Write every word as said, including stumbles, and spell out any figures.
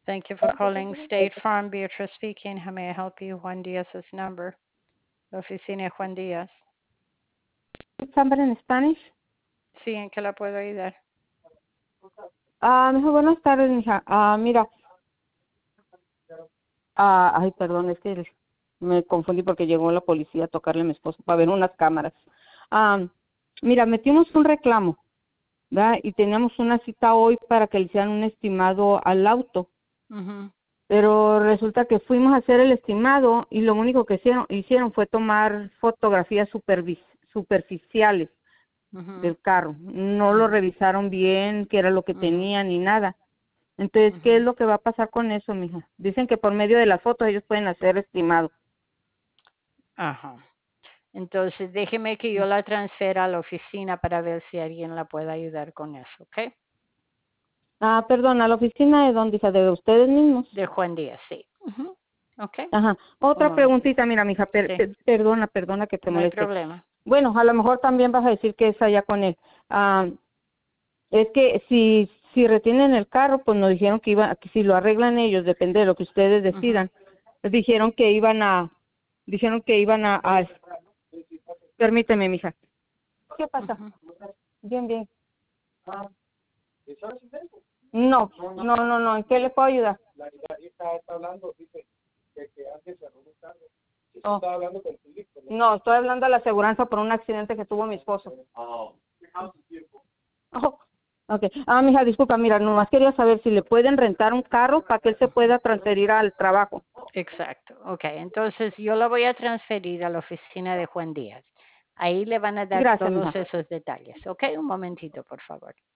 Thank you for calling State Farm. Beatrice speaking. How may I help you? Juan Díaz's number. La oficina de Juan Díaz. Somebody in Spanish? Sí, ¿en qué la puedo ayudar? Ah, mija, buenas tardes, mija. Ah, mira. Ah, ay, perdón, es que me confundí porque llegó la policía a tocarle a mi esposo para ver unas cámaras. Ah, mira, metimos un reclamo, ¿verdad? Y teníamos una cita hoy para que le hicieran un estimado al auto. Mhm. Pero resulta que fuimos a hacer el estimado y lo único que hicieron, hicieron fue tomar fotografías supervis- superficiales Mhm. del carro. No lo revisaron bien, qué era lo que Mhm. tenía ni nada. Entonces, ¿qué es Mhm. lo que va a pasar con eso, mija? Dicen que por medio de las fotos ellos pueden hacer estimado. Ajá. Entonces, déjeme que yo la transfiera a la oficina para ver si alguien la puede ayudar con eso, ¿ok? Ah, perdón, ¿a la oficina de dónde, hija? ¿De ustedes mismos? De Juan Díaz, sí. Ujú. Ok. Ajá. Un Otra momentito. preguntita, mira, mija, per- Sí, per- perdona, perdona que te no hay moleste. problema. Bueno, a lo mejor también vas a decir que es allá con él. Ah, es que si si retienen el carro, pues nos dijeron que iban, que si lo arreglan ellos, depende de lo que ustedes Ujú. decidan. Dijeron que iban a, dijeron que iban a, a permíteme, mija. ¿Qué pasa? Ujú. Bien, bien. No, no, no, no. ¿En qué le puedo ayudar? Oh. No, estoy hablando de la aseguranza por un accidente que tuvo mi esposo. Oh. Okay. Ah, mija, disculpa, mira, nomás quería saber si le pueden rentar un carro para que él se pueda transferir al trabajo. Exacto. Ok, entonces yo la voy a transferir a la oficina de Juan Díaz. Ahí le van a dar Gracias, todos mija. esos detalles. Ok, un momentito, por favor.